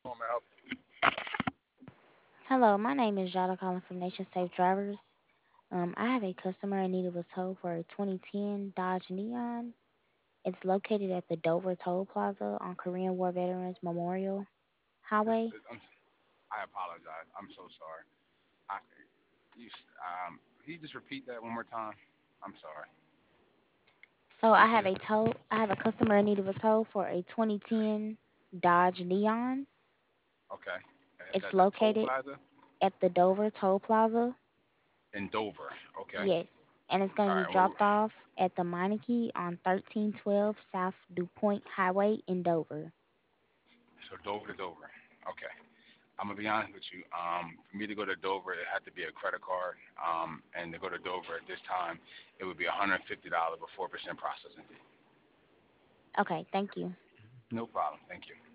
Hello, my name is Jada calling from Nation Safe Drivers. I have a customer in need of a tow for a 2010 Dodge Neon. It's located at the Dover Toll Plaza on Korean War Veterans Memorial Highway. I apologize. I'm so sorry. I, can you just repeat that one more time? I'm sorry. So You I said have I have a customer in need of a tow for a 2010 Dodge Neon. okay. It's It's at the toll located plaza at the Dover Toll Plaza. in Dover. Okay. Yes, and it's going All to be right. Well, dropped off at the Meineke on 1312 South DuPont Highway in Dover. so Dover to Dover. Okay. I'm gonna be honest with you. For me to go to Dover, it had to be a credit card. And to go to Dover at this time, it would be $150 with 4% processing fee. Okay, thank you. No problem. Thank you.